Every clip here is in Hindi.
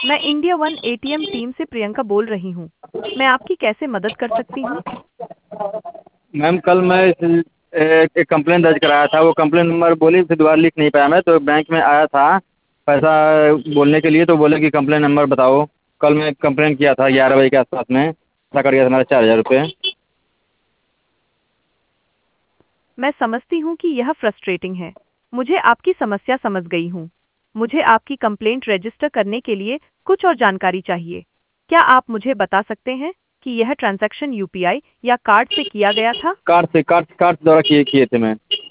मैं इंडिया वन एटीएम टीम से प्रियंका बोल रही हूँ। मैं आपकी कैसे मदद कर सकती हूँ? मैम कल मैं एक कंप्लेन दर्ज कराया था। वो कंप्लेन नंबर बोली, फिर दोबारा लिख नहीं पाया। मैं तो बैंक में आया था पैसा बोलने के लिए, तो बोले कि कंप्लेन नंबर बताओ। कल मैं कंप्लेन किया था 11 बजे के आसपास में, पैसा कट गया था मेरा 4,000 रुपये। मैं समझती हूँ कि यह फ्रस्ट्रेटिंग है। मुझे आपकी समस्या समझ गई हूँ। मुझे आपकी कंप्लेंट रजिस्टर करने के लिए कुछ और जानकारी चाहिए। क्या आप मुझे बता सकते हैं कि यह ट्रांजैक्शन यूपीआई या कार्ड से किया गया था? कार्ड द्वारा किए किए थे मैं।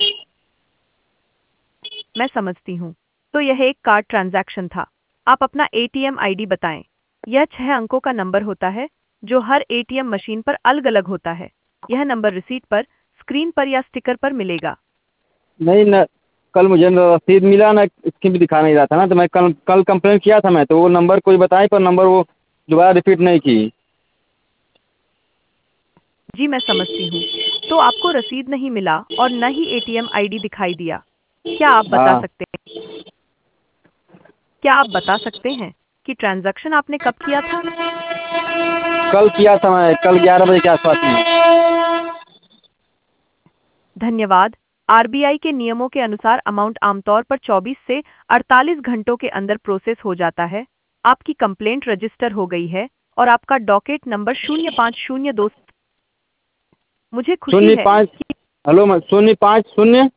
मैं समझती हूँ। तो यह एक कार्ड ट्रांजैक्शन था। आप अपना एटीएम आईडी बताएं। यह 6 अंकों का नंबर होता है जो हर एटीएम मशीन पर अलग-अलग होता है। यह नंबर रिसीट पर, स्क्रीन पर या स्टिकर पर मिलेगा। नहीं न, कल मुझे न रसीद मिला ना, स्क्रीन भी दिखा नहीं रहा था ना। तो मैं कल कल कंप्लेन किया था मैं, तो वो नंबर कोई बताए, पर नंबर वो दोबारा रिपीट नहीं की। जी मैं समझती हूँ। तो आपको रसीद नहीं मिला और न ही एटीएम आईडी दिखाई दिया। क्या आप बता हाँ, सकते हैं क्या आप बता सकते हैं कि ट्रांजैक्शन आपने कब किया था? कल किया था मैं, कल 11 बजे के आसपास में। धन्यवाद। आरबीआई के नियमों के अनुसार अमाउंट आमतौर पर 24 से 48 घंटों के अंदर प्रोसेस हो जाता है। आपकी कंप्लेंट रजिस्टर हो गई है और आपका डॉकेट नंबर 0502। मुझे खुशी शून्य है पाँच कि हेलो मैम, 050।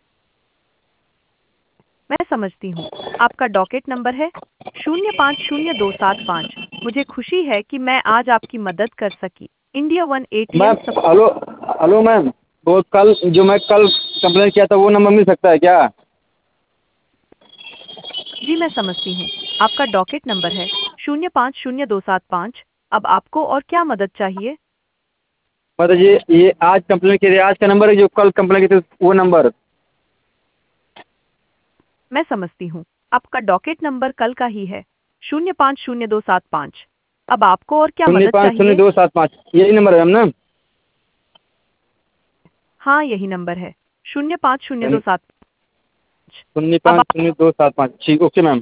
मैं समझती हूँ। आपका डॉकेट नंबर है 050275। मुझे खुशी है कि मैं आज आपकी मदद कर सकी। इंडिया वन एटीएम मैम सब। हेलो, हेलो मैम, वो कल जो मैं कल कंप्लेन किया था वो नंबर मिल सकता है क्या? जी मैं समझती हूँ। आपका डॉकेट नंबर है 050275। अब आपको और क्या मदद चाहिए? मतलब ये आज कंप्लेन किया था, आज का नंबर है जो कल कंप्लेन किया था वो नंबर। मैं समझती हूँ। आपका डॉकेट नंबर कल का ही है 050275। अब आपको और क्या शून्य मदद पाँच शून्य चाहिए? दो सात पाँच यही नंबर है मैम ना? हाँ यही नंबर है 050275। अब 0500275। ठीक, ओके मैम।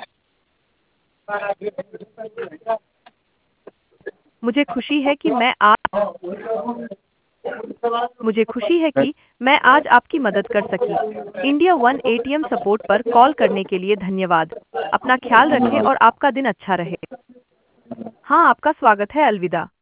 मुझे खुशी है कि मैं आज मुझे खुशी है कि मैं आज आपकी मदद कर सकी। इंडिया वन एटीएम सपोर्ट पर कॉल करने के लिए धन्यवाद। अपना ख्याल रखें धन्यवाद। और आपका दिन अच्छा रहे। हाँ आपका स्वागत है। अलविदा।